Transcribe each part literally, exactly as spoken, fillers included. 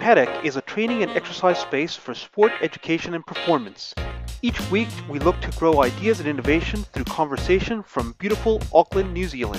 Paddock is a training and exercise space for sport education and performance. Each week, we look to grow ideas and innovation through conversation from beautiful Auckland, New Zealand.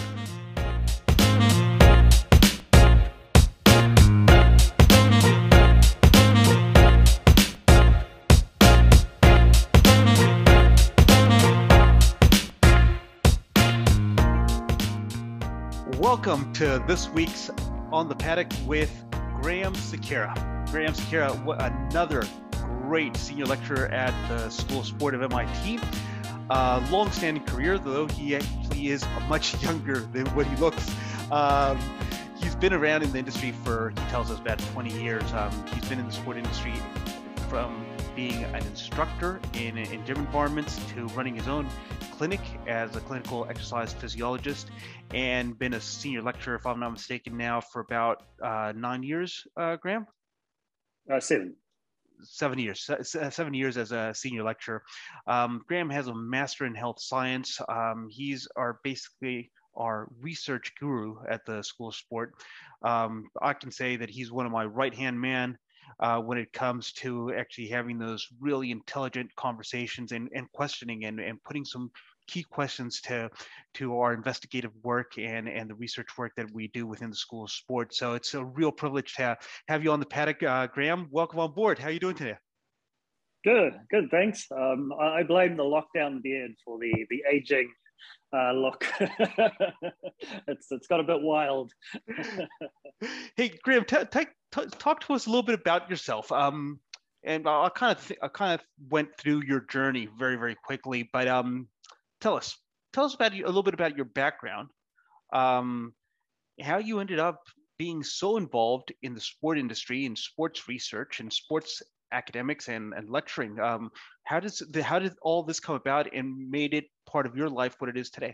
Welcome to this week's On the Paddock with Graham Sequeira. Graham Sequeira, another great senior lecturer at the School of Sport of M I T. Uh, long-standing career, though he actually is much younger than what he looks. Um, he's been around in the industry for, he tells us, about twenty years. Um, he's been in the sport industry from being an instructor in, in gym environments to running his own clinic as a clinical exercise physiologist, and been a senior lecturer, if I'm not mistaken, now for about uh, nine years, uh, Graham? Uh, seven. Seven years, seven years as a senior lecturer. Um, Graham has a master in health science. Um, he's our basically our research guru at the School of Sport. Um, I can say that he's one of my right-hand man uh, when it comes to actually having those really intelligent conversations and, and questioning and, and putting some key questions to to our investigative work and and the research work that we do within the School of Sport. So it's a real privilege to have, have you on the paddock. uh, Graham, welcome on board. How are you doing today? Good, good, thanks. Um, I, I blame the lockdown beard for the the aging uh, look. it's it's got a bit wild. Hey, Graham, t- t- t- talk to us a little bit about yourself. Um, and I kind of th- I kind of went through your journey very very quickly, but um. Tell us, tell us about you, a little bit about your background, um, how you ended up being so involved in the sport industry, in sports research, and sports academics, and, and lecturing. Um, how does the, how did all this come about and made it part of your life what it is today?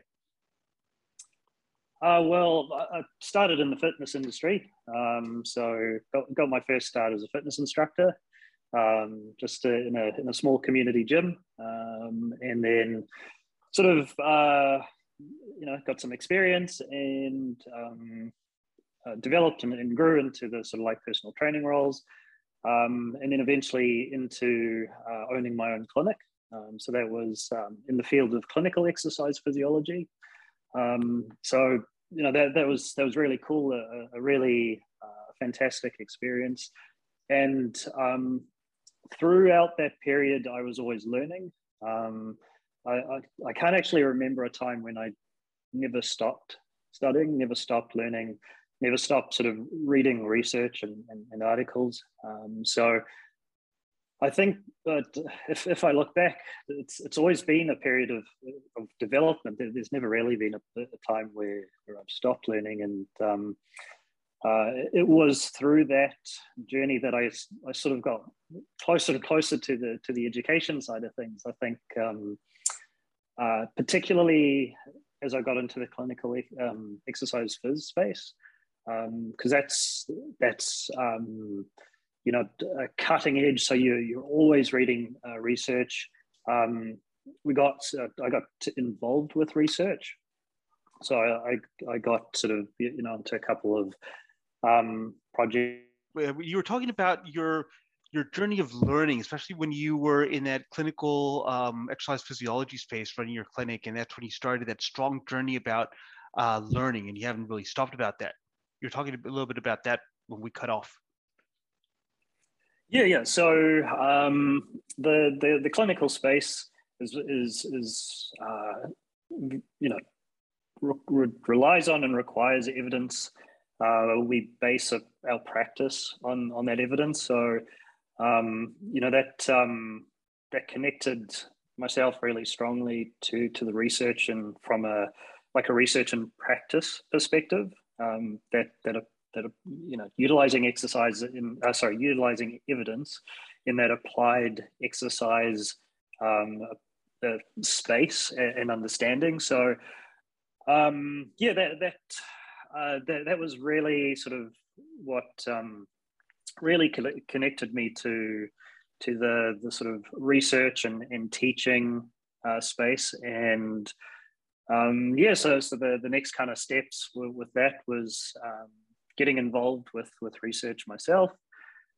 Uh, well, I started in the fitness industry, um, so got, got my first start as a fitness instructor, um, just in a in a small community gym, um, and then. Sort of, uh, you know, got some experience and um, uh, developed and, and grew into the sort of like personal training roles, um, and then eventually into uh, owning my own clinic. Um, so that was um, in the field of clinical exercise physiology. Um, so you know that that was that was really cool, a, a really uh, fantastic experience, and um, throughout that period, I was always learning. Um, I, I, I can't actually remember a time when I never stopped studying, never stopped learning, never stopped sort of reading research and, and, and articles. Um, so I think that if, if I look back, it's it's always been a period of, of development. There's never really been a, a time where, where I've stopped learning. And um, uh, it was through that journey that I, I sort of got closer and closer to the to the education side of things. I think um, Uh, particularly as I got into the clinical um, exercise phys space, because um, that's that's um, you know a cutting edge. So you you're always reading uh, research. Um, we got uh, I got involved with research, so I I got sort of you know into a couple of um, projects. You were talking about your. your journey of learning, especially when you were in that clinical um, exercise physiology space running your clinic, and that's when you started that strong journey about uh, learning, and you haven't really stopped about that. You're talking a little bit about that when we cut off. Yeah, yeah. So um, the, the the clinical space is is is uh, you know re- relies on and requires evidence. Uh, we base our practice on on that evidence. So Um, you know that um, that connected myself really strongly to to the research, and from a like a research and practice perspective. Um, that that that you know utilizing exercise in uh, sorry utilizing evidence in that applied exercise um, uh, space and, and understanding. So um, yeah, that that, uh, that that was really sort of what. Um, really connected me to to the the sort of research and, and teaching uh, space. And um, yeah, so so the, the next kind of steps with, with that was um, getting involved with with research myself,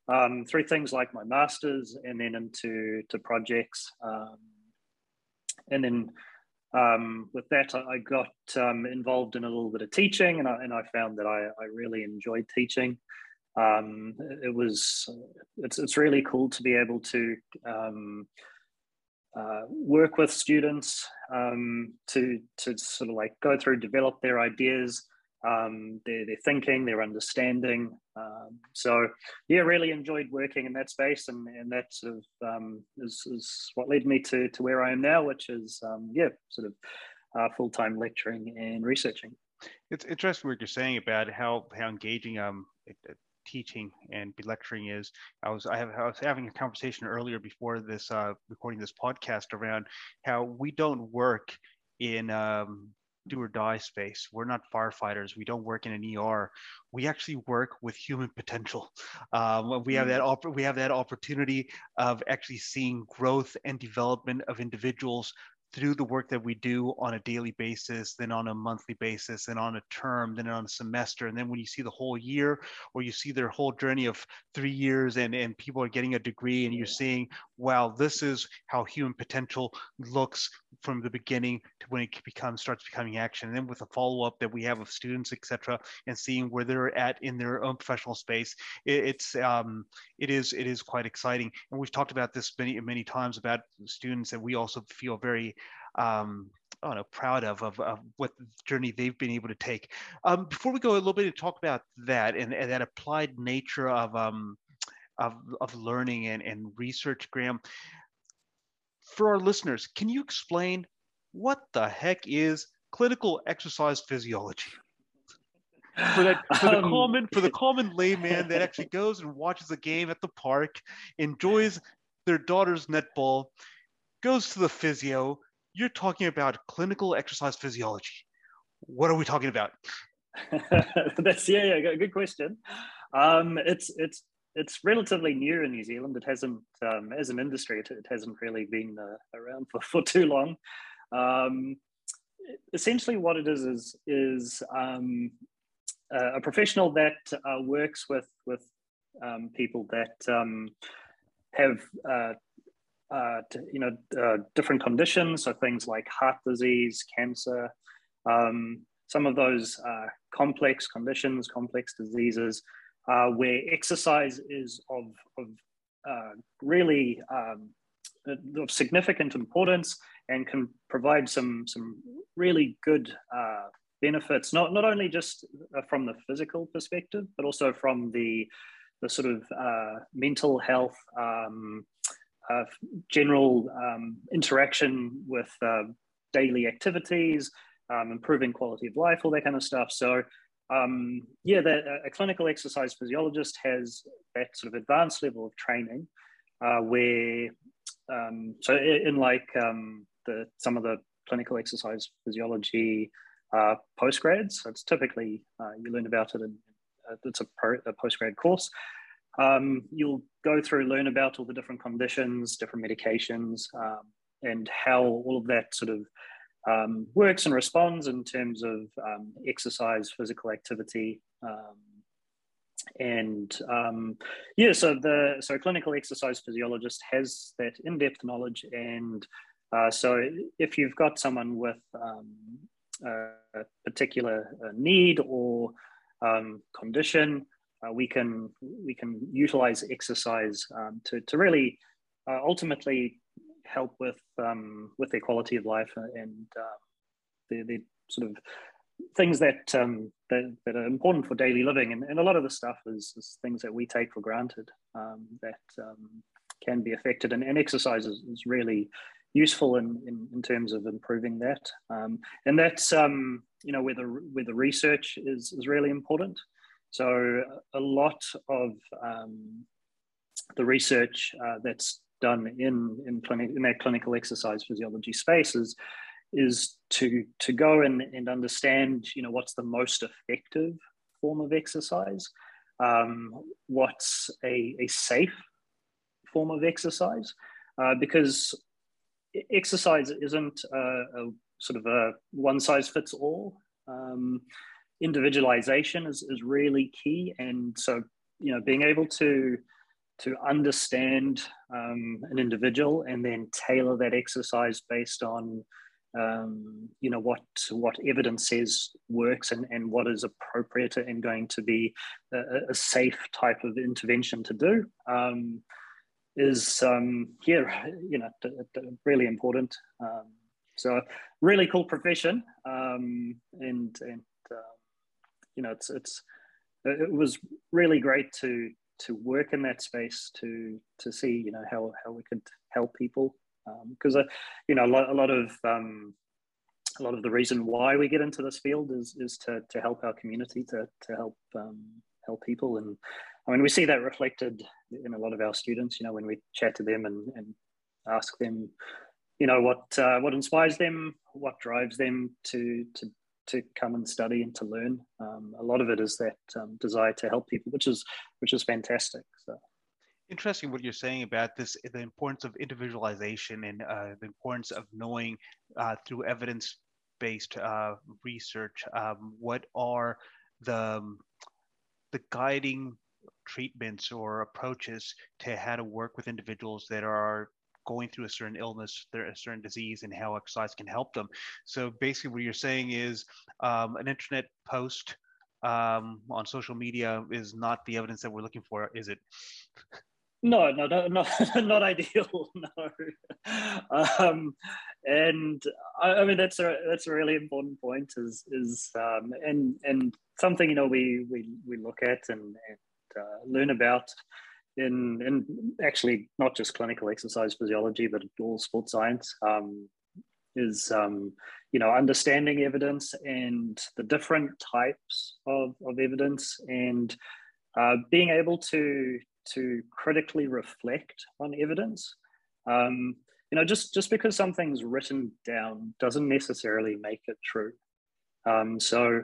um, through things like my master's and then into to projects. Um, and then um, with that, I, I got um, involved in a little bit of teaching, and I, and I found that I, I really enjoyed teaching. Um, it was, it's, it's really cool to be able to um, uh, work with students um, to, to sort of like go through, develop their ideas, um, their, their thinking, their understanding. Um, so yeah, really enjoyed working in that space, and, and that sort of um, is, is what led me to, to where I am now, which is, um, yeah, sort of uh, full-time lecturing and researching. It's interesting what you're saying about how, how engaging um, it, it, teaching and lecturing is. I was I, have, I was having a conversation earlier before this uh, recording this podcast around how we don't work in um, do or die space. We're not firefighters. We don't work in an E R. We actually work with human potential. Um, we have that op- we have that opportunity of actually seeing growth and development of individuals through the work that we do on a daily basis, then on a monthly basis, and on a term, then on a semester. And then when you see the whole year, or you see their whole journey of three years and, and people are getting a degree, and you're seeing, wow, this is how human potential looks from the beginning to when it becomes starts becoming action. And then with the follow-up that we have of students, et cetera, and seeing where they're at in their own professional space, it, it's um, it is it is quite exciting. And we've talked about this many many times about students, and we also feel very um, I don't know, proud of, of, of what journey they've been able to take. Um, before we go a little bit and talk about that and, and that applied nature of, um, of, of learning and, and research, Graham, for our listeners, can you explain what the heck is clinical exercise physiology? For that, for the um, common, for the common layman that actually goes and watches a game at the park, enjoys their daughter's netball, goes to the physio. You're talking about clinical exercise physiology. What are we talking about? That's yeah, yeah, good question. Um, it's it's it's relatively new in New Zealand. It hasn't, um, as an industry, it, it hasn't really been uh, around for, for too long. Um, essentially, what it is is is um, a professional that uh, works with with um, people that um, have uh, Uh, to, you know, uh, different conditions, so things like heart disease, cancer, um, some of those uh, complex conditions, complex diseases, uh, where exercise is of, of uh, really um, of significant importance and can provide some some really good uh, benefits, not not only just from the physical perspective, but also from the the sort of uh, mental health. Um, Uh, general um, interaction with uh, daily activities, um, improving quality of life, all that kind of stuff. So um, yeah, the, a clinical exercise physiologist has that sort of advanced level of training uh, where, um, so in, in like um, the, some of the clinical exercise physiology uh, postgrads, so it's typically, uh, you learn about it in, uh, it's a, pro, a postgrad course. Um, you'll go through, learn about all the different conditions, different medications, um, and how all of that sort of um, works and responds in terms of um, exercise, physical activity. Um, and um, yeah, so the so clinical exercise physiologist has that in-depth knowledge. And uh, so if you've got someone with um, a particular need or um, condition, Uh, we can we can utilize exercise um, to to really uh, ultimately help with um, with their quality of life and uh, the the sort of things that um, that, that are important for daily living. And, and a lot of the stuff is, is things that we take for granted um, that um, can be affected. And, and exercise is, is really useful in, in in terms of improving that. Um, and that's um, you know where the where the research is is really important. So a lot of um, the research uh, that's done in in, clinic, in that clinical exercise physiology space is, is to to go and, and understand, you know, what's the most effective form of exercise, um, what's a, a safe form of exercise, uh, because exercise isn't a, a sort of a one size fits all. Um, individualization is, is really key. And so, you know, being able to to understand um, an individual and then tailor that exercise based on um, you know what what evidence says works and, and what is appropriate and going to be a, a safe type of intervention to do um, is um, yeah you know really important. Um, so really cool profession, um, and and uh, you know it's it's it was really great to to work in that space to to see you know how how we could help people because um, uh, you know a lot, a lot of um, a lot of the reason why we get into this field is is to to help our community, to to help um, help people. And I mean we see that reflected in a lot of our students, you know when we chat to them and, and ask them you know what uh, what inspires them, what drives them to to to come and study and to learn. Um, a lot of it is that um, desire to help people, which is which is fantastic. So interesting what you're saying about this, the importance of individualization and uh, the importance of knowing uh, through evidence-based uh, research um, what are the um, the guiding treatments or approaches to how to work with individuals that are going through a certain illness, a certain disease, and how exercise can help them. So basically what you're saying is um, an internet post um, on social media is not the evidence that we're looking for, is it? No, no, no, no, not ideal. No, um, and I, I mean that's a that's a really important point. Is is um, and and something you know we we we look at and, and uh, learn about in in actually not just clinical exercise physiology, but all sports science. Um, is um, you know understanding evidence and the different types of of evidence and uh, being able to to critically reflect on evidence. Um, you know, just just because something's written down doesn't necessarily make it true. Um, so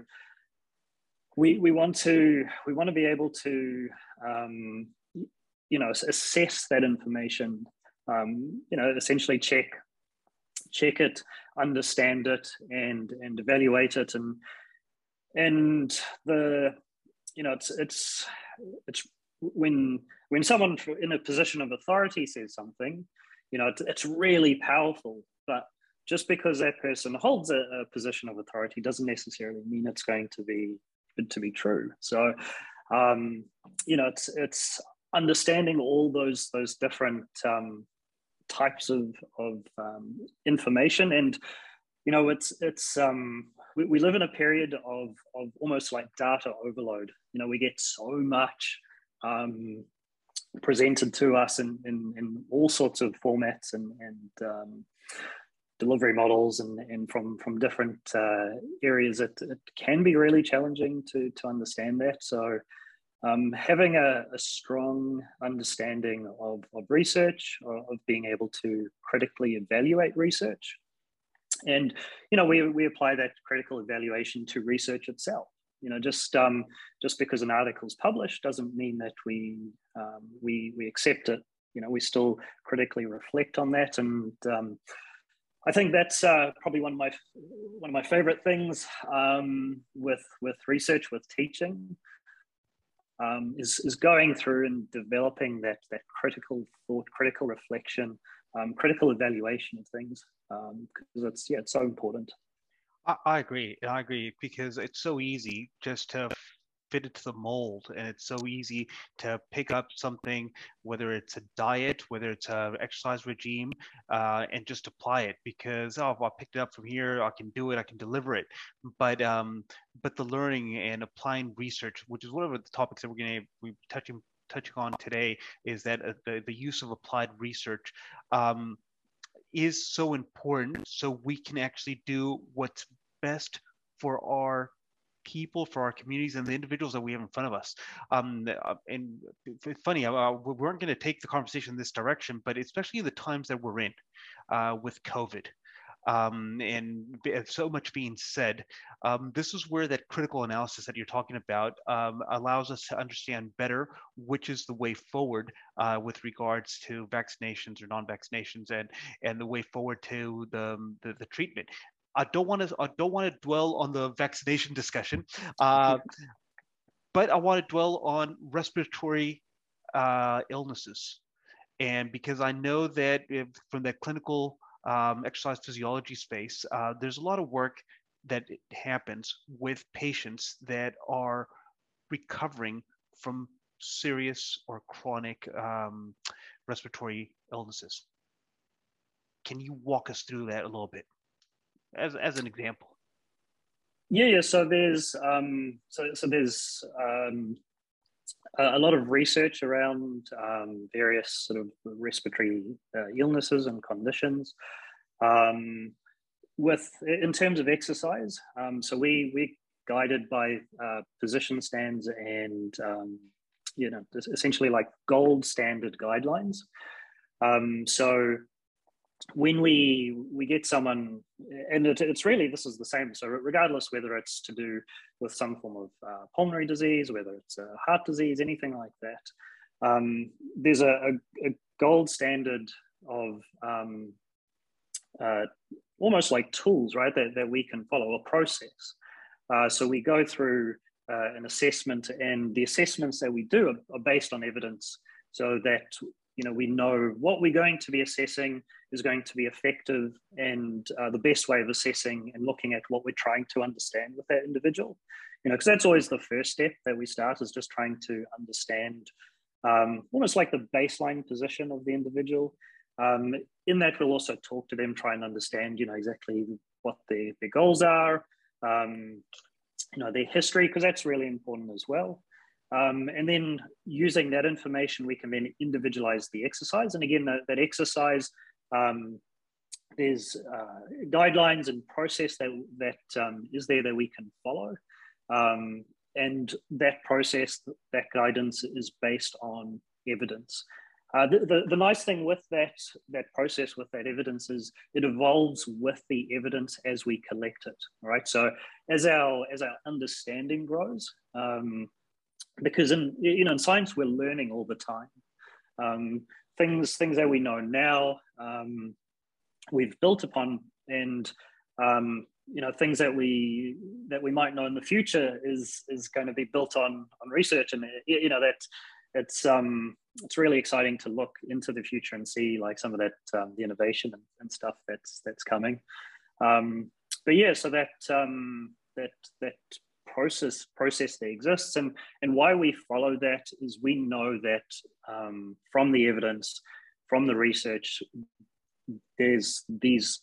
we we want to we want to be able to um, you know assess that information. Um, you know, essentially check check it, understand it, and and evaluate it, and and the you know it's it's it's when when someone in a position of authority says something, you know, it's, it's really powerful. But just because that person holds a, a position of authority doesn't necessarily mean it's going to be to be true. So, um, you know, it's it's understanding all those those different um, types of of um, information, and you know, it's it's um, we, we live in a period of of almost like data overload. You know, we get so much um, presented to us in, in, in all sorts of formats and, and um, delivery models and, and from, from different uh, areas. It, it can be really challenging to, to understand that. So um, having a, a strong understanding of, of research, of being able to critically evaluate research. And, you know, we, we apply that critical evaluation to research itself. You know, just um, just because an article is published doesn't mean that we um, we we accept it. You know, we still critically reflect on that, and um, I think that's uh, probably one of my one of my favorite things um, with with research, with teaching, um, is is going through and developing that that critical thought, critical reflection, um, critical evaluation of things, because um, it's yeah, it's so important. I, I agree. I agree because it's so easy just to fit it to the mold, and it's so easy to pick up something, whether it's a diet, whether it's a exercise regime, uh, and just apply it because oh, if I picked it up from here, I can do it, I can deliver it. But um, but the learning and applying research, which is one of the topics that we're going to be touching touching on today, is that uh, the the use of applied research. Um, is so important so we can actually do what's best for our people, for our communities, and the individuals that we have in front of us. Um, and it's funny, uh, we weren't going to take the conversation in this direction, but especially in the times that we're in uh, with COVID. Um, and so much being said, um, this is where that critical analysis that you're talking about um, allows us to understand better which is the way forward uh, with regards to vaccinations or non-vaccinations, and and the way forward to the the, the treatment. I don't want to I don't want to dwell on the vaccination discussion, uh, but I want to dwell on respiratory uh, illnesses. And because I know that if, from the clinical um, exercise physiology space, uh, there's a lot of work that happens with patients that are recovering from serious or chronic um, respiratory illnesses. Can you walk us through that a little bit as, as an example? Yeah, yeah. So there's um, so so there's um, a lot of research around um, various sort of respiratory uh, illnesses and conditions. Um, with in terms of exercise, um, so we we guided by uh, position stands and um, you know essentially like gold standard guidelines. Um, so when we we get someone, and it, it's really this is the same. So regardless whether it's to do with some form of uh, pulmonary disease, whether it's a heart disease, anything like that, um, there's a, a, a gold standard of um, uh, almost like tools, right? That, that we can follow a process. Uh, so we go through uh, an assessment, and the assessments that we do are, are based on evidence, so that you know we know what we're going to be assessing is going to be effective, and uh, the best way of assessing and looking at what we're trying to understand with that individual. You know, because that's always the first step that we start, is just trying to understand um, almost like the baseline position of the individual. Um, in that, we'll also talk to them, try and understand, you know, exactly what their, their goals are, um, you know, their history, because that's really important as well. Um, and then using that information, we can then individualize the exercise. And again, that, that exercise, um, there's uh, guidelines and process that, that um, is there that we can follow. Um, and that process, that guidance is based on evidence. Uh, the, the, the nice thing with that, that process, with that evidence, is it evolves with the evidence as we collect it, right? So as our, as our understanding grows, um, because in, you know, in science, we're learning all the time. Um, things, things that we know now, um, we've built upon, and um, you know, things that we that we might know in the future is is going to be built on on research, and you know that it's um it's really exciting to look into the future and see like some of that um, the innovation and, and stuff that's that's coming. Um, but yeah, so that um, that that process process that exists, and and why we follow that is we know that um, from the evidence, from the research, there's these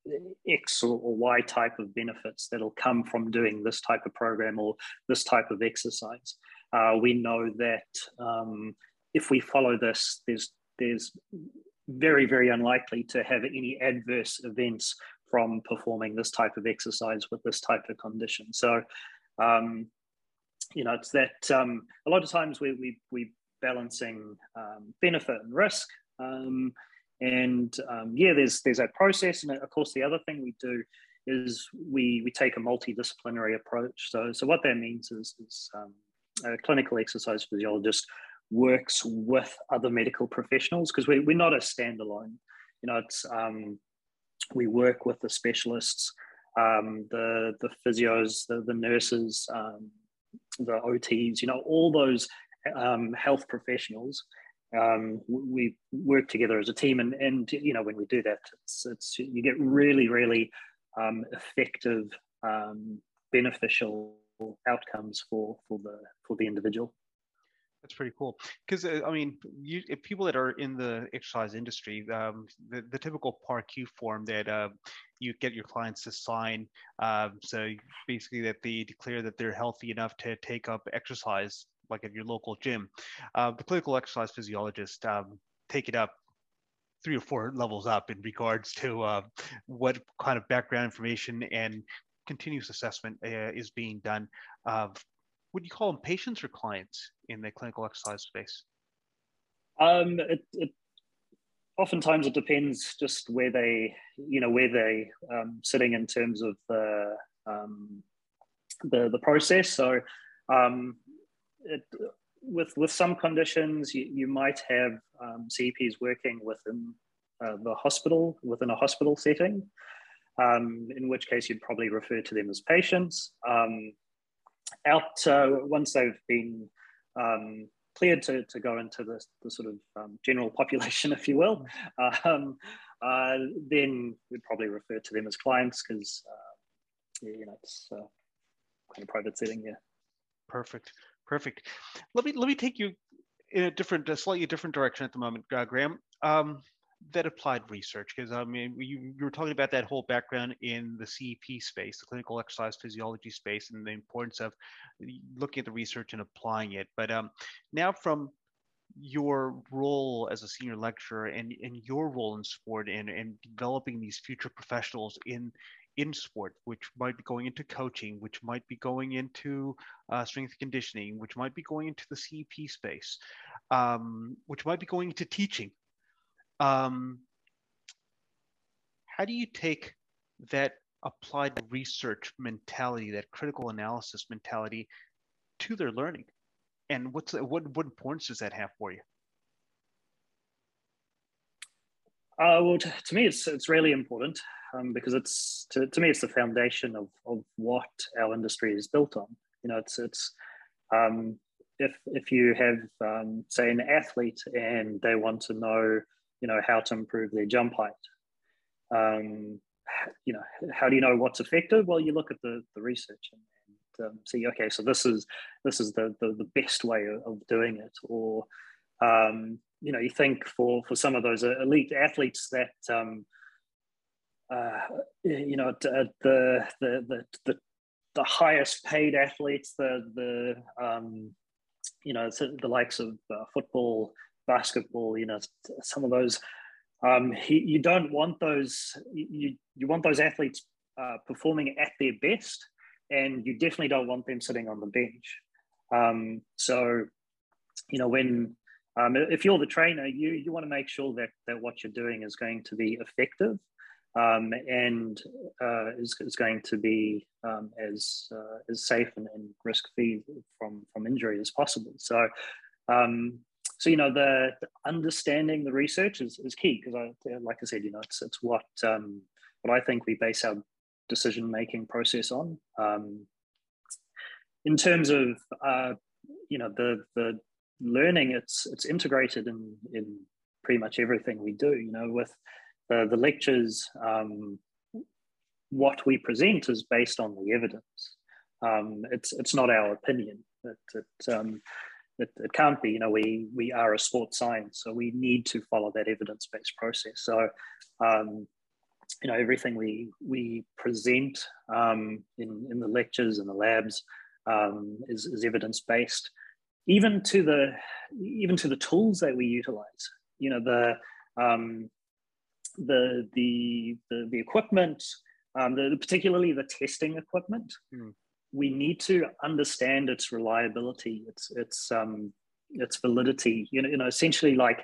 X or, or Y type of benefits that'll come from doing this type of program or this type of exercise. Uh, we know that um, if we follow this, there's there's very, very unlikely to have any adverse events from performing this type of exercise with this type of condition. So, um, you know, it's that um, a lot of times we we we balancing um, benefit and risk. Um, And um, yeah, there's there's that process, and of course the other thing we do is we we take a multidisciplinary approach. So so what that means is, is um, a clinical exercise physiologist works with other medical professionals, because we we're not a standalone. You know, it's um, we work with the specialists, um, the the physios, the the nurses, um, the O Ts. You know, all those um, health professionals. Um, we work together as a team, and, and you know, when we do that, it's, it's you get really, really um, effective, um, beneficial outcomes for for the for the individual. That's pretty cool. Because uh, I mean, you, if people that are in the exercise industry, um, the, the typical P A R Q form that uh, you get your clients to sign, um, so basically that they declare that they're healthy enough to take up exercise, like at your local gym. Uh, the clinical exercise physiologist um, take it up three or four levels up in regards to uh, what kind of background information and continuous assessment uh, is being done. Uh, would you call them patients or clients in the clinical exercise space? Um, it, it, oftentimes it depends just where they, you know, where they um, sitting in terms of the um, the, the process. So um, it, with with some conditions, you, you might have um, C E Ps working within uh, the hospital, within a hospital setting, um, in which case you'd probably refer to them as patients. Um, out uh, once they've been um, cleared to, to go into the, the sort of um, general population, if you will, um, uh, then we'd probably refer to them as clients because, uh, you know, it's uh, kind of private setting, yeah. Perfect, perfect. Let me let me take you in a different, a slightly different direction at the moment, uh, Graham. Um, that applied research, because I mean, you, you were talking about that whole background in the C E P space, the clinical exercise physiology space, and the importance of looking at the research and applying it. But um, now from your role as a senior lecturer and, and your role in sport and, and developing these future professionals in in sport, which might be going into coaching, which might be going into uh, strength and conditioning, which might be going into the C E P space, um, which might be going into teaching. Um, how do you take that applied research mentality, that critical analysis mentality, to their learning? And what's what what importance does that have for you? Uh, well, to, to me, it's it's really important um, because it's to, to me it's the foundation of, of what our industry is built on. You know, it's it's um, if if you have um, say an athlete and they want to know, you know, how to improve their jump height, um, you know, how do you know what's effective? Well, you look at the the research and, and um, see, okay, so this is this is the the, the best way of, of doing it, or um, you know, you think for for some of those elite athletes that um, uh, you know, the the the the, the highest paid athletes, the the um, you know, the likes of uh, football, basketball, you know, some of those. Um, he, you don't want those. You you want those athletes uh, performing at their best, and you definitely don't want them sitting on the bench. Um, so, you know, when um, if you're the trainer, you you want to make sure that that what you're doing is going to be effective, um, and uh, is is going to be um, as uh, as safe and, and risk free from from injury as possible. So. Um, So, you know, the, the understanding the research is, is key because, I, like I said, you know, it's it's what um, what I think we base our decision-making process on. Um, in terms of, uh, you know, the the learning, it's it's integrated in in pretty much everything we do. You know, with the, the lectures, um, what we present is based on the evidence. Um, it's it's not our opinion. It, it um, It, it can't be, you know, we we are a sports science, so we need to follow that evidence-based process. So, um, you know, everything we we present um, in in the lectures and the labs um, is, is evidence-based, even to the even to the tools that we utilize. You know, the um, the the the, the equipment, um, the, particularly the testing equipment. Mm. We need to understand its reliability, its its um, its validity. You know, you know, essentially, like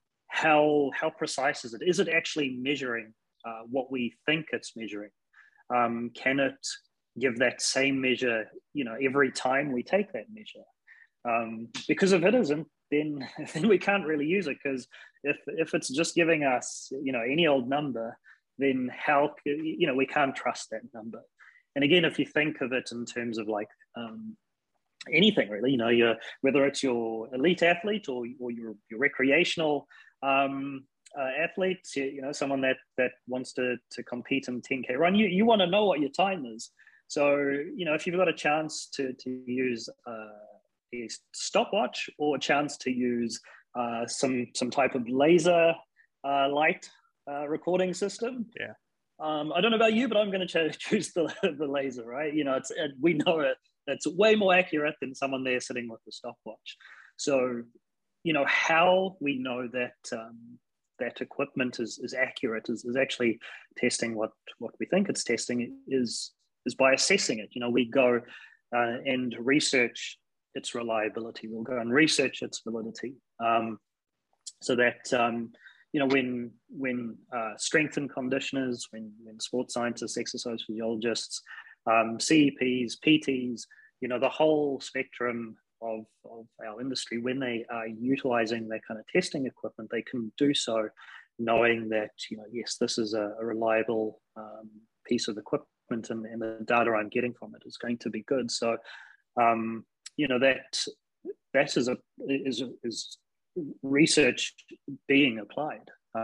how how precise is it? Is it actually measuring uh, what we think it's measuring? Um, can it give that same measure? You know, every time we take that measure. Um, because if it isn't, then then we can't really use it. Because if if it's just giving us, you know, any old number, then how you know we can't trust that number. And again, if you think of it in terms of like um, anything really, you know, you're, whether it's your elite athlete or, or your, your recreational um, uh, athlete, you know, someone that that wants to to compete in ten K run, you, you want to know what your time is. So, you know, if you've got a chance to, to use uh, a stopwatch or a chance to use uh, some, some type of laser uh, light uh, recording system, yeah. Um, I don't know about you, but I'm going to choose the, the laser, right? You know, it's it, we know it. It's way more accurate than someone there sitting with the stopwatch. So, you know, how we know that um, that equipment is, is accurate is, is actually testing what, what we think it's testing is, is by assessing it. You know, we go uh, and research its reliability. We'll go and research its validity um, so that, um, you know, when when uh, strength and conditioners, when, when sports scientists, exercise physiologists, um, C E Ps, P Ts, you know, the whole spectrum of, of our industry, when they are utilizing that kind of testing equipment, they can do so knowing that, you know, yes, this is a, a reliable um, piece of equipment and, and the data I'm getting from it is going to be good. So, um, you know, that that is a is is research being applied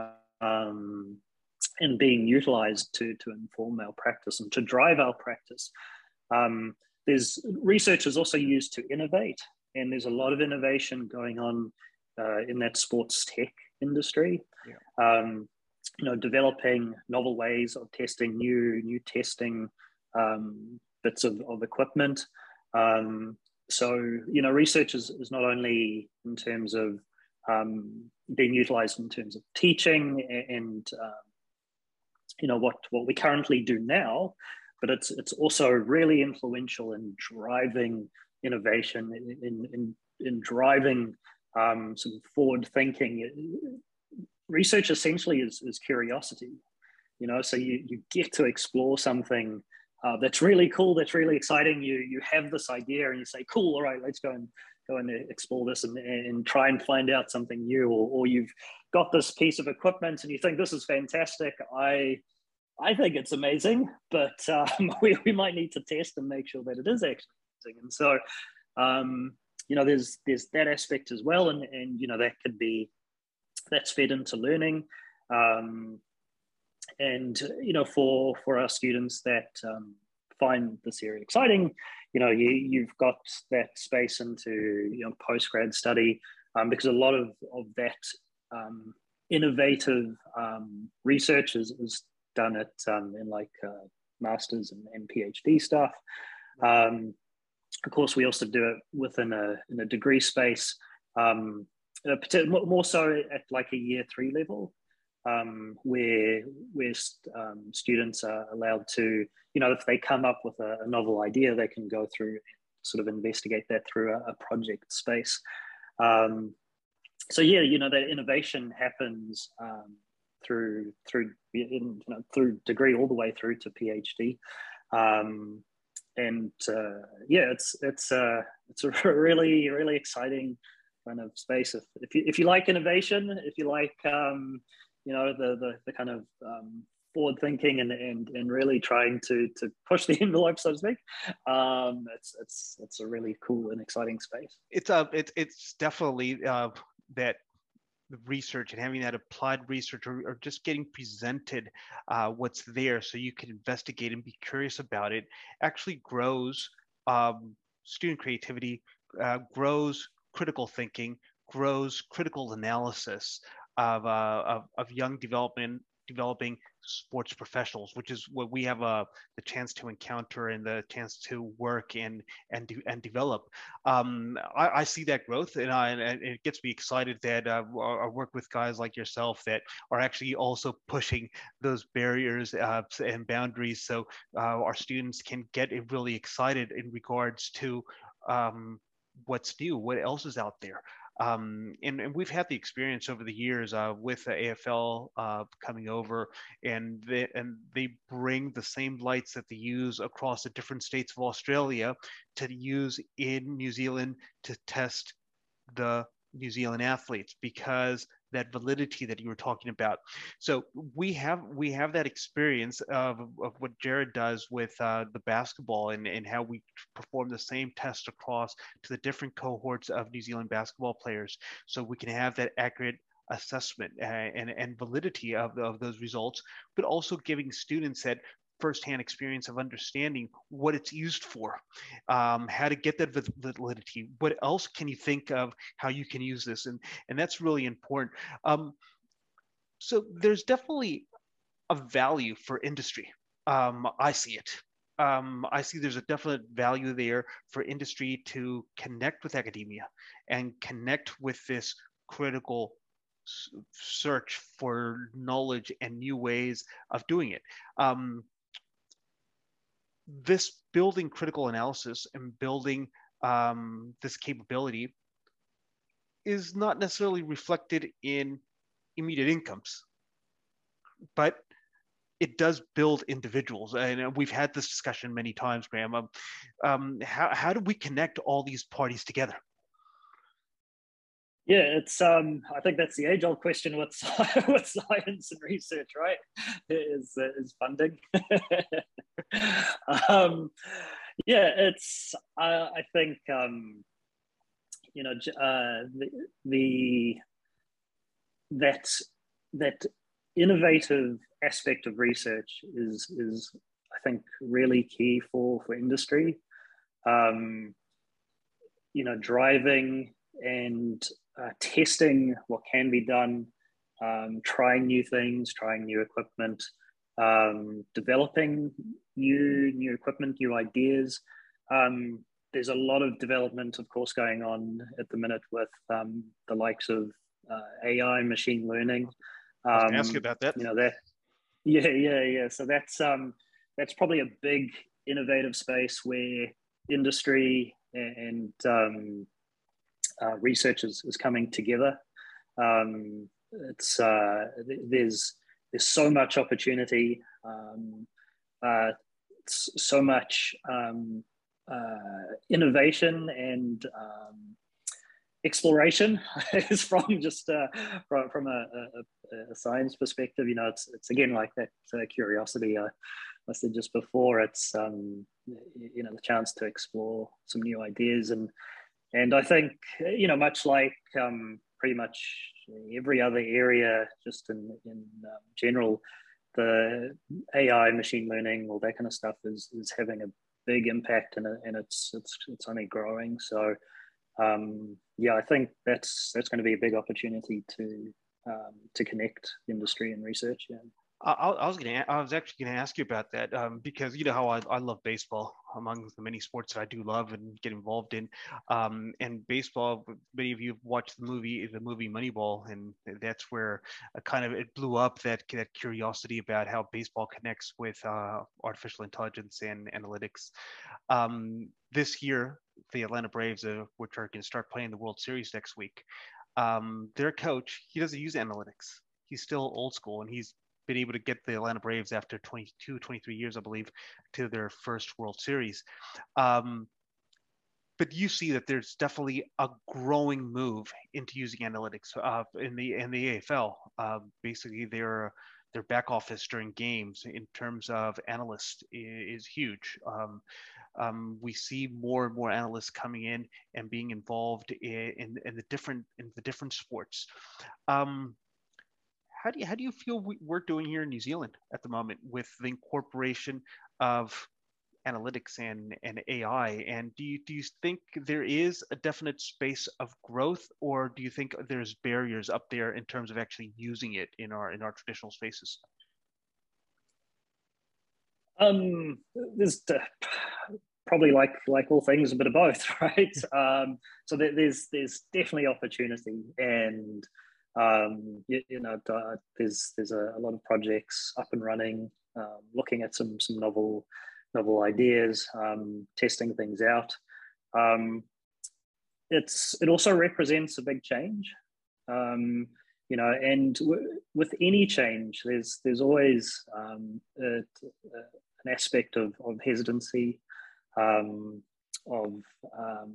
um, and being utilized to to inform our practice and to drive our practice. Um, there's research is also used to innovate, and there's a lot of innovation going on uh, in that sports tech industry. Yeah. Um, you know, developing novel ways of testing new new testing um, bits of, of equipment. Um, so, you know, research is, is not only in terms of um, being utilized in terms of teaching and, um, you know, what, what we currently do now, but it's, it's also really influential in driving innovation, in, in, in, in driving um, some forward thinking. Research essentially is, is curiosity, you know, so you, you get to explore something uh, that's really cool, that's really exciting. You you have this idea and you say, cool, all right, let's go and go and explore this and, and try and find out something new. Or, or you've got this piece of equipment and you think this is fantastic. I I think it's amazing, but um, we, we might need to test and make sure that it is actually amazing. And so, um, you know, there's there's that aspect as well. And, and you know, that could be, that's fed into learning. Um, and, you know, for, for our students that um, find this area exciting, you know, you, you've got that space into, you know, postgrad study, um, because a lot of, of that um, innovative um, research is, is done at um, in like uh, master's and, and PhD stuff. Um, of course, we also do it within a, in a degree space, um, Uh, more so at like a year three level, um, where where um, students are allowed to, you know, if they come up with a, a novel idea, they can go through and sort of investigate that through a, a project space. Um, so yeah, you know, that innovation happens um, through through you know, through degree all the way through to PhD, um, and uh, yeah, it's it's uh, it's a really really exciting kind of space. If, if you if you like innovation, if you like um, you know the the, the kind of um, forward thinking and, and and really trying to to push the envelope, so to speak, um, it's it's it's a really cool and exciting space. It's a it's it's definitely uh, that research and having that applied research, or, or just getting presented uh, what's there so you can investigate and be curious about it, actually grows um, student creativity, uh, grows critical thinking, grows critical analysis of, uh, of, of young development, developing sports professionals, which is what we have uh, the chance to encounter and the chance to work and and do, and develop. Um, I, I see that growth, and, I, and it gets me excited that uh, I work with guys like yourself that are actually also pushing those barriers uh, and boundaries, so uh, our students can get really excited in regards to um, what's new, what else is out there. Um, and, and we've had the experience over the years uh, with the A F L uh, coming over, and they, and they bring the same lights that they use across the different states of Australia to use in New Zealand to test the New Zealand athletes, because that validity that you were talking about. So we have we have that experience of, of what Jared does with uh, the basketball, and, and how we perform the same test across to the different cohorts of New Zealand basketball players, so we can have that accurate assessment uh, and, and validity of, of those results, but also giving students that firsthand experience of understanding what it's used for, um, how to get that validity. What else can you think of how you can use this? And, and that's really important. Um, so there's definitely a value for industry. Um, I see it. Um, I see there's a definite value there for industry to connect with academia and connect with this critical search for knowledge and new ways of doing it. Um, this building critical analysis and building um, this capability is not necessarily reflected in immediate incomes, but it does build individuals. And we've had this discussion many times, Graham. Um, um, how, how do we connect all these parties together? Yeah, it's. Um, I think that's the age-old question with with science and research, right? Is is funding. um, yeah, it's. I, I think um, you know, uh, the, the that that innovative aspect of research is is I think really key for for industry. Um, you know, driving and uh, testing what can be done, um, trying new things, trying new equipment, um, developing new new equipment, new ideas. Um, there's a lot of development, of course, going on at the minute with um, the likes of uh, A I, machine learning. I was going to ask you Um, about that. you know that, yeah, yeah, yeah. So that's um, that's probably a big innovative space where industry and um, uh, research is, is coming together. Um, it's uh, there's there's so much opportunity, um, uh, so much um, uh, innovation and um, exploration is from just uh, from, from a, a, a science perspective. You know, it's it's again like that uh, curiosity I, I said just before. It's um, you know the chance to explore some new ideas, and and I think you know much like um, pretty much every other area, just in in um, general, the A I, machine learning, all that kind of stuff is is having a big impact, and and it's it's it's only growing. So um, yeah, I think that's that's going to be a big opportunity to um, to connect industry and research. Yeah. I, I was gonna, I was actually gonna ask you about that um, because you know how I, I love baseball among the many sports that I do love and get involved in, um, and baseball. Many of you have watched the movie, the movie Moneyball, and that's where a kind of it blew up that that curiosity about how baseball connects with uh, artificial intelligence and analytics. Um, this year, the Atlanta Braves, uh, which are going to start playing the World Series next week, um, their coach, he doesn't use analytics. He's still old school, and he's been able to get the Atlanta Braves after twenty-two, twenty-three years, I believe, to their first World Series. Um, but you see that there's definitely a growing move into using analytics uh, in the in the A F L. Uh, basically, their their back office during games in terms of analysts is, is huge. Um, um, we see more and more analysts coming in and being involved in, in, in the different in the different sports. Um, how do you how do you feel we, we're doing here in New Zealand at the moment with the incorporation of analytics and, and A I? And do you do you think there is a definite space of growth, or do you think there's barriers up there in terms of actually using it in our in our traditional spaces? Um, there's probably like like all things, a bit of both, right? Um, so there, there's there's definitely opportunity, and um, you, you know, there's there's a, a lot of projects up and running, um, looking at some some novel novel ideas, um, testing things out. Um, it's it also represents a big change, um, you know, and w- with any change, there's there's always um, a, a, an aspect of, of hesitancy, um, of, um,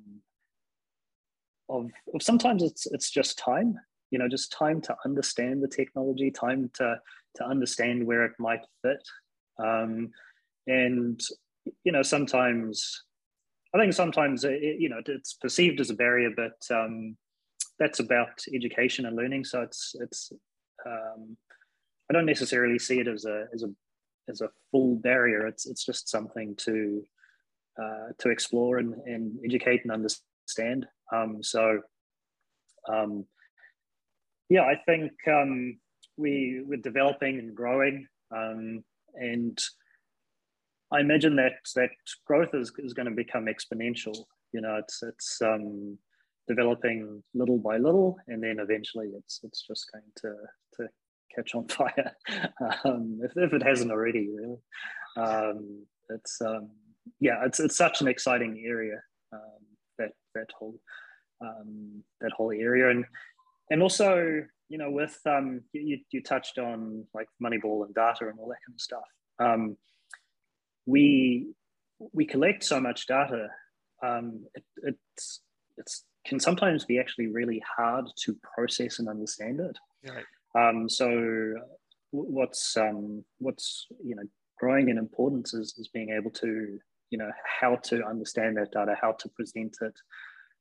of of sometimes it's it's just time, you know, just time to understand the technology, time to to understand where it might fit, um, and you know sometimes I think sometimes it, you know it's perceived as a barrier, but um, that's about education and learning. So it's it's um, I don't necessarily see it as a as a as a full barrier. It's it's just something to uh, to explore and, and educate and understand. Um, so um, yeah, I think um, we we're developing and growing, um, and I imagine that that growth is, is going to become exponential. You know, it's it's um, developing little by little, and then eventually it's it's just going to to catch on fire, um, if, if it hasn't already. Really, um, it's um, yeah, it's it's such an exciting area, um, that that whole um, that whole area, and and also you know with um, you you touched on like Moneyball and data and all that kind of stuff. Um, we we collect so much data. Um, it, it's it's can sometimes be actually really hard to process and understand it. Right. Um, so what's um, what's you know growing in importance is, is being able to you know how to understand that data, how to present it,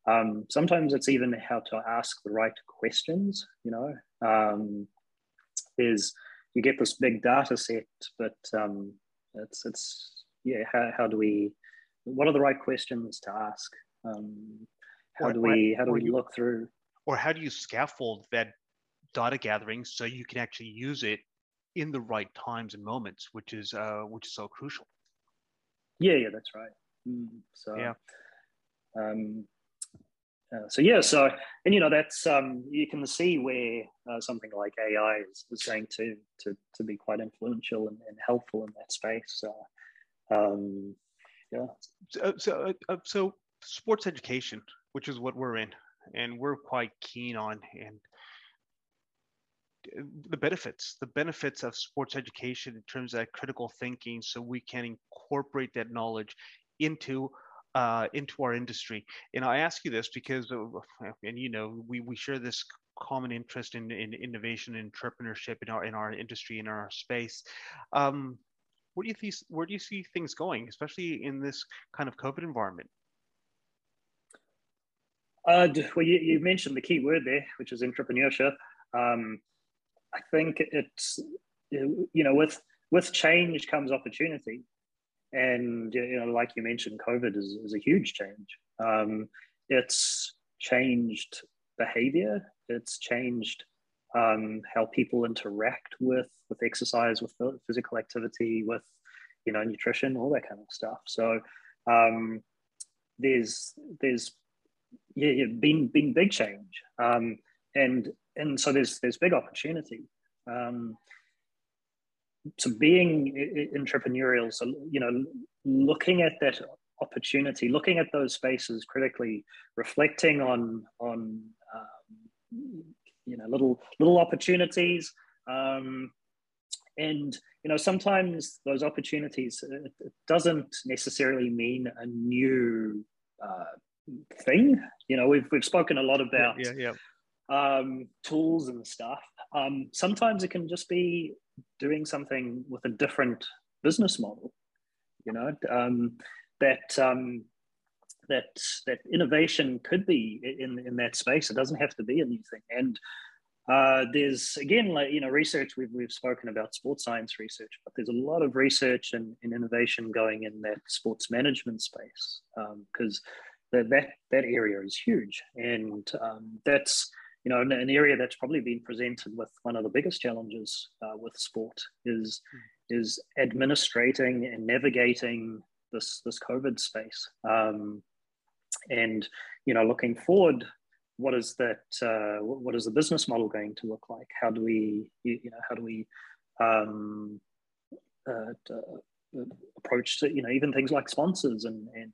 Um, sometimes it's even how to ask the right questions. You know, um, is you get this big data set, but um, it's it's yeah. How, how do we? What are the right questions to ask? Um, how or, do or, we? How do or we you, look through? or how do you scaffold that data gathering so you can actually use it in the right times and moments, which is uh, which is so crucial. Yeah, yeah, that's right. Mm, so, Yeah. um, uh, so yeah, so and you know that's um, you can see where uh, something like A I is, is going to to to be quite influential and, and helpful in that space. So, um, yeah. So, so, uh, so sports education, which is what we're in, and we're quite keen on, and the benefits, the benefits of sports education in terms of critical thinking, so we can incorporate that knowledge into uh, into our industry. And I ask you this because, of, and you know, we we share this common interest in, in innovation and entrepreneurship in our in our industry, in our space. Um, where do you see where do you see things going, especially in this kind of COVID environment? Uh, well, you, you mentioned the key word there, which is entrepreneurship. Um, I think it's you know with with change comes opportunity, and you know like you mentioned, COVID is, is a huge change. Um, it's changed behavior. It's changed um, how people interact with with exercise, with physical activity, with you know nutrition, all that kind of stuff. So um, there's there's yeah, yeah been been big change, um, and and so there's there's big opportunity. Um, so being entrepreneurial, so you know, looking at that opportunity, looking at those spaces critically, reflecting on on um, you know little little opportunities, um, and you know sometimes those opportunities it, it doesn't necessarily mean a new uh, thing. You know, we've we've spoken a lot about Yeah, yeah, yeah. um, tools and stuff. Um, sometimes it can just be doing something with a different business model. You know, um, that um, that that innovation could be in in that space. It doesn't have to be a new thing. And uh, there's again, like you know, research. We've we've spoken about sports science research, but there's a lot of research and, and innovation going in that sports management space because um, that that that area is huge, and um, that's you know, an area that's probably been presented with one of the biggest challenges uh, with sport is is administrating and navigating this this COVID space. Um, and you know, looking forward, what is that? Uh, what is the business model going to look like? How do we, you, you know, how do we um, uh, uh, approach to, you know, even things like sponsors and and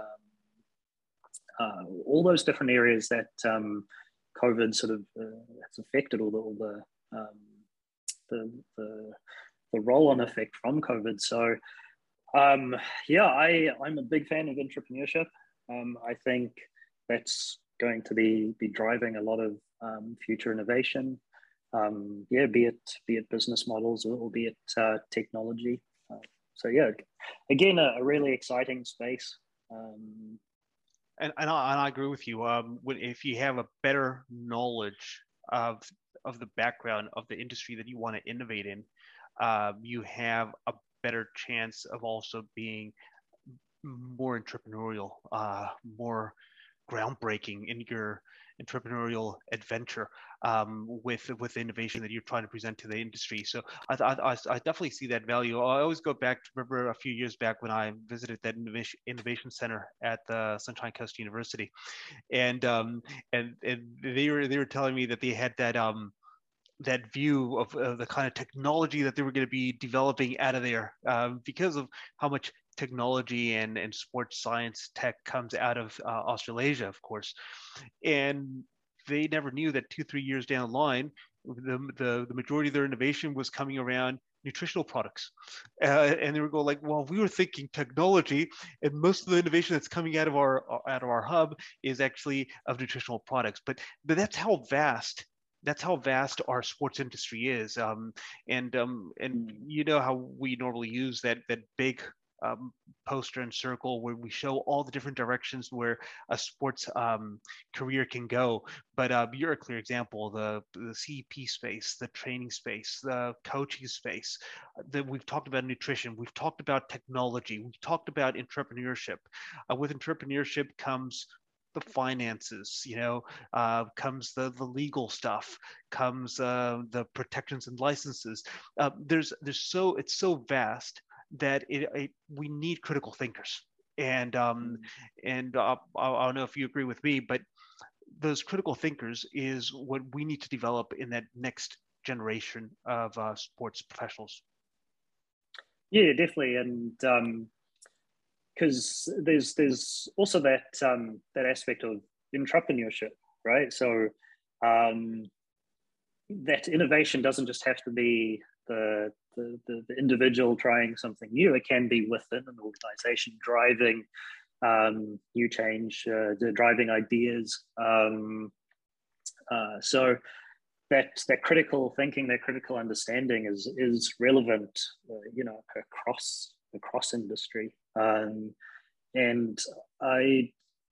um, uh, all those different areas that um, COVID sort of uh, has affected, all the all the, um, the the the roll-on effect from COVID. So um, yeah, I I'm a big fan of entrepreneurship. Um, I think that's going to be be driving a lot of um, future innovation. Um, yeah, be it be it business models or, or be it uh, technology. Uh, so yeah, again, a, a really exciting space. Um, And, and, I, and I agree with you. Um, when, if you have a better knowledge of of the background of the industry that you want to innovate in, uh, you have a better chance of also being more entrepreneurial, uh, more groundbreaking in your entrepreneurial adventure um, with with the innovation that you're trying to present to the industry. So I, I, I definitely see that value. I always go back to remember a few years back when I visited that innovation, innovation center at the Sunshine Coast University, and um, and and they were they were telling me that they had that um, that view of, of the kind of technology that they were going to be developing out of there um, because of how much technology and, and sports science tech comes out of uh, Australasia, of course. And they never knew that two, three years down the line, the, the, the majority of their innovation was coming around nutritional products. Uh, and they were going like, well, we were thinking technology, and most of the innovation that's coming out of our out of our hub is actually of nutritional products. But, but that's how vast that's how vast our sports industry is. Um, and um, and you know how we normally use that that big um, poster and circle where we show all the different directions where a sports um, career can go. But uh, you're a clear example. The the C E P space, the training space, the coaching space. That we've talked about nutrition. We've talked about technology. We've talked about entrepreneurship. Uh, with entrepreneurship comes the finances, you know, uh, comes the the legal stuff, comes uh, the protections and licenses. Uh, there's there's so it's so vast that it, it we need critical thinkers. And um, and uh, I, I don't know if you agree with me, but those critical thinkers is what we need to develop in that next generation of uh, sports professionals. Yeah, definitely, and um, because there's there's also that um, that aspect of entrepreneurship, right? So um, that innovation doesn't just have to be the, the the the individual trying something new. It can be within an organization driving um, new change, uh, driving ideas. Um, uh, so that that critical thinking, that critical understanding is is relevant, uh, you know, across across industry. Um, and I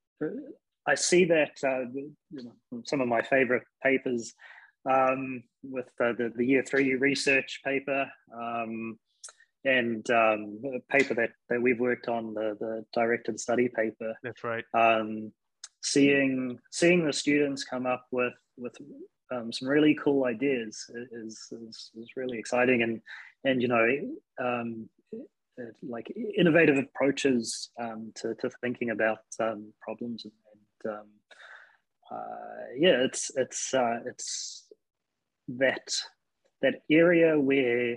I see that uh, you know, some of my favorite papers um, with uh, the the year three research paper. Um, and um, a paper that, that we've worked on, the, the directed study paper. That's right. Um, seeing seeing the students come up with with um, some really cool ideas is, is is really exciting, and and you know um, like innovative approaches um, to to thinking about um, problems, and, and um, uh, yeah, it's it's uh, it's that that area where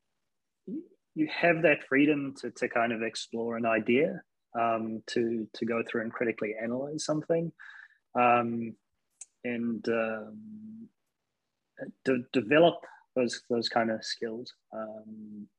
you have that freedom to, to kind of explore an idea, um, to to go through and critically analyze something, um, and um, de- develop those those kind of skills. Um,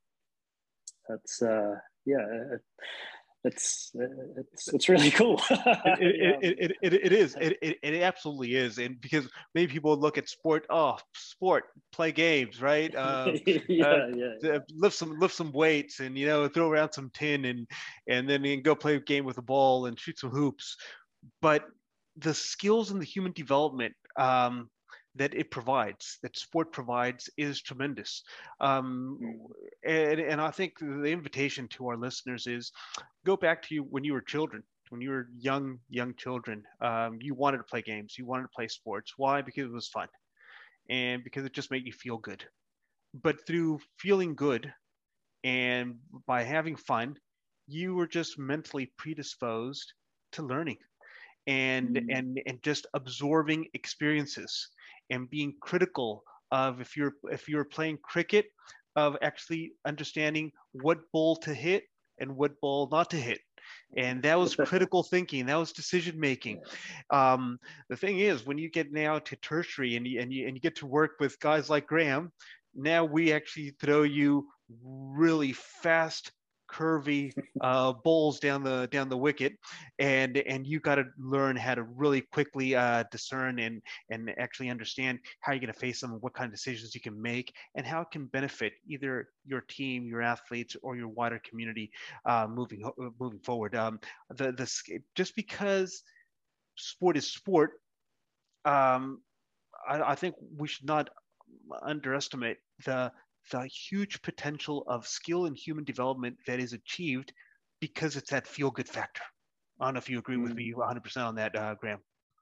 that's uh, yeah, it, it's it's it's really cool. it, yeah. it, it, it, it is it, it, it absolutely is. And because many people look at sport, oh, sport, play games, right? uh, yeah, uh, yeah, yeah. lift some lift some weights, and you know, throw around some tin, and and then you can go play a game with a ball and shoot some hoops. But the skills in the human development um, that it provides, that sport provides, is tremendous. Um, and, and I think the invitation to our listeners is go back to you when you were children, when you were young, young children. Um, you wanted to play games, you wanted to play sports. Why? Because it was fun, and because it just made you feel good. But through feeling good and by having fun, you were just mentally predisposed to learning and mm. and and just absorbing experiences and being critical of, if you're if you're playing cricket, of actually understanding what ball to hit and what ball not to hit. And that was critical thinking. That was decision making. Um, the thing is, when you get now to tertiary and you, and you and you get to work with guys like Graham, now we actually throw you really fast, curvy uh, bowls down the down the wicket, and and you got to learn how to really quickly uh, discern and and actually understand how you're going to face them, what kind of decisions you can make, and how it can benefit either your team, your athletes, or your wider community uh, moving moving forward. Um, the the just because sport is sport, um, I, I think we should not underestimate the the huge potential of skill and human development that is achieved because it's that feel-good factor. I don't know if you agree with me one hundred percent on that, uh, Graham.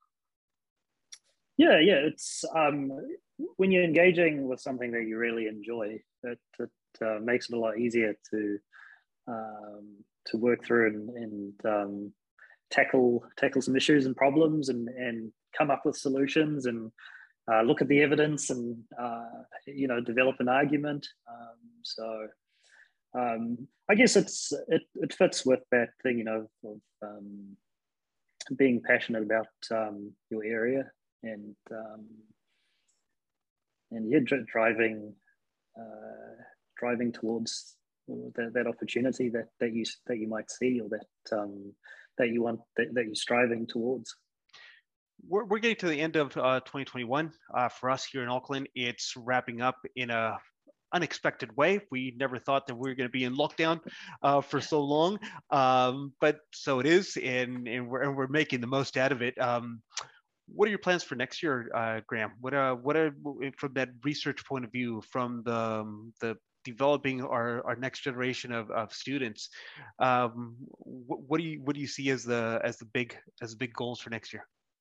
Yeah, yeah. It's um, when you're engaging with something that you really enjoy, it, it uh, makes it a lot easier to um, to work through and, and um, tackle tackle some issues and problems, and and come up with solutions, and Uh, look at the evidence, and uh, you know, develop an argument. Um, so um, I guess it's it, it fits with that thing, you know, of um, being passionate about um, your area, and um, and yeah, driving uh, driving towards that, that opportunity that that you that you might see, or that um, that you want that, that you're striving towards. We're, we're getting to the end of uh, twenty twenty-one. Uh, for us here in Auckland, it's wrapping up in a unexpected way. We never thought that we were going to be in lockdown uh, for so long, um, but so it is, and, and, we're, and we're making the most out of it. Um, what are your plans for next year, uh, Graham? What, uh, what are, from that research point of view, from the, um, the developing our, our next generation of, of students, um, what, what do you what do you see as the as the big as the big goals for next year?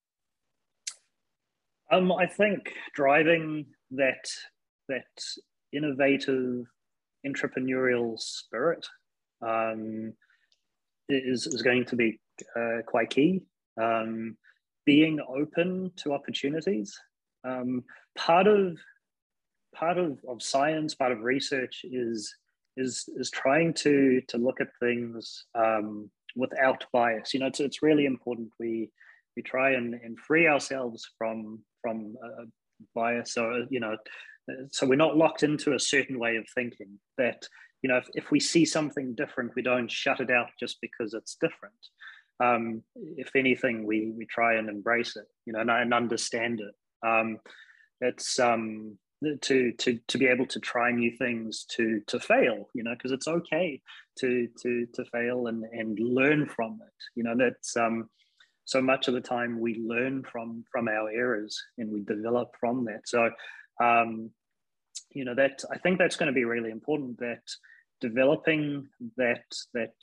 Um, I think driving that that innovative entrepreneurial spirit um, is is going to be uh, quite key. Um, being open to opportunities. Um, part of part of, of science, part of research is is is trying to to look at things um, without bias. You know, it's it's really important we we try and, and free ourselves from from uh, bias. So you know, so we're not locked into a certain way of thinking. That you know, if, if we see something different, we don't shut it out just because it's different. Um, if anything, we we try and embrace it. You know, and, and understand it. Um, it's um, to to to be able to try new things, to to fail, you know, because it's okay to to to fail and and learn from it. You know, that's um so much of the time we learn from from our errors and we develop from that. So um you know, that I think that's going to be really important, that developing that that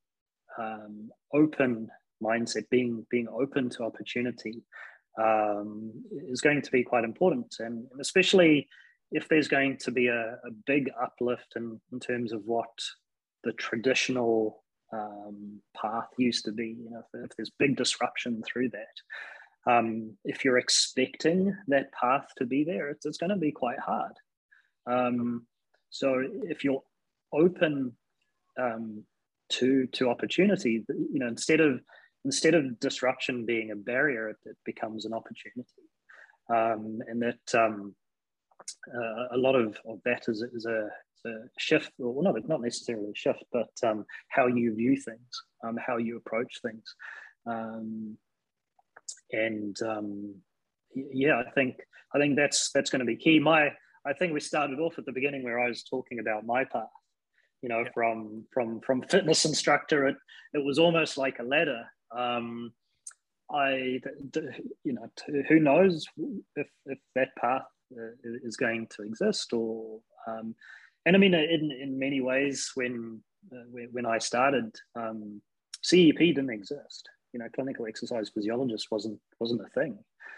um open mindset, being being open to opportunity, um, is going to be quite important, and, and especially if there's going to be a, a big uplift in, in terms of what the traditional um, path used to be. You know, if, if there's big disruption through that, um, if you're expecting that path to be there, it's, it's going to be quite hard. Um, so if you're open um, to to opportunity, you know, instead of Instead of disruption being a barrier, it, it becomes an opportunity. Um, and that um, uh, a lot of, of that is, is, a, is a shift, or well, not, not necessarily a shift, but um, how you view things, um, how you approach things. Um, and um, yeah, I think I think that's that's going to be key. My I think we started off at the beginning where I was talking about my path. You know, yeah. from from from fitness instructor, it it was almost like a ladder. Um, I, you know, who knows if, if that path uh, is going to exist, or, um, and I mean, in, in many ways, when, uh, when I started, um, C E P didn't exist. You know, clinical exercise physiologist wasn't, wasn't a thing.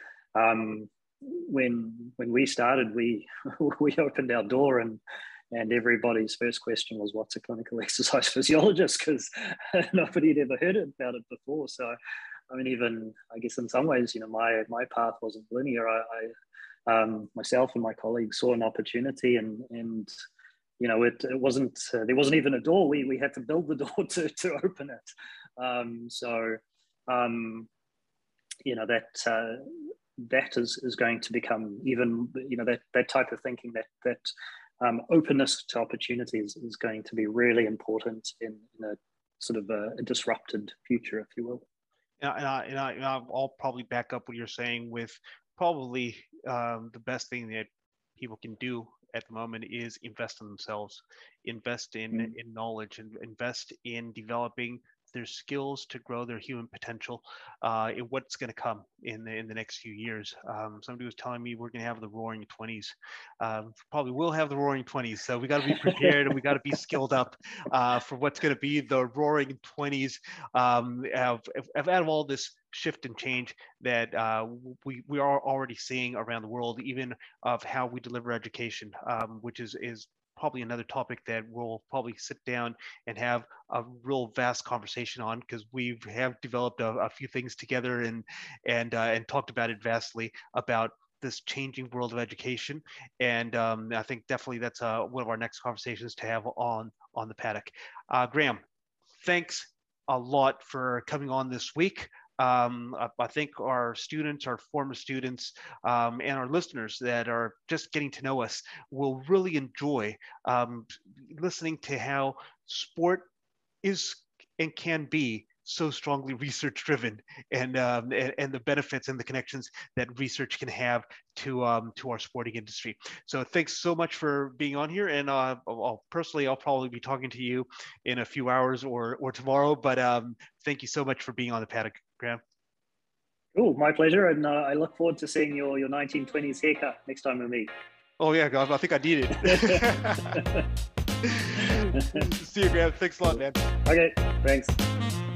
Um, when, when we started, we, we opened our door and, and everybody's first question was, what's a clinical exercise physiologist? Because nobody had ever heard about it before. So, I mean, even, I guess in some ways, you know, my, my path wasn't linear. I, I um, myself and my colleagues saw an opportunity, and, and you know, it, it wasn't, uh, there wasn't even a door. We, we had to build the door to, to open it. Um, so, um, you know, that, uh, that is, is going to become even, you know, that, that type of thinking, that, that, Um, openness to opportunities is going to be really important in, in a sort of a, a disrupted future, if you will. And, I, and, I, and, I, and I'll probably back up what you're saying with probably um, the best thing that people can do at the moment is invest in themselves, invest in, mm. in knowledge, and invest in developing their skills to grow their human potential uh, in what's going to come in the in the next few years. Um, somebody was telling me we're going to have the roaring twenties. Um, probably will have the roaring twenties. So we got to be prepared and we got to be skilled up uh, for what's going to be the roaring twenties. Um, of, of, out of all this shift and change that uh, we we are already seeing around the world, even of how we deliver education, um, which is is probably another topic that we'll probably sit down and have a real vast conversation on, because we have developed a, a few things together and and uh, and talked about it vastly about this changing world of education. And um, I think definitely that's uh, one of our next conversations to have on on the paddock. Uh, Graham, thanks a lot for coming on this week. Um, I think our students, our former students, um, and our listeners that are just getting to know us will really enjoy um, listening to how sport is and can be so strongly research driven, and, um, and and the benefits and the connections that research can have to um, to our sporting industry. So thanks so much for being on here. And uh, I'll, personally, I'll probably be talking to you in a few hours or or tomorrow. But um, thank you so much for being on the paddock, Graham. Cool, my pleasure, and uh, I look forward to seeing your your nineteen twenties haircut next time we meet. Oh yeah, God, I think I need it. See you, Graham. Thanks a lot, man. Okay, thanks.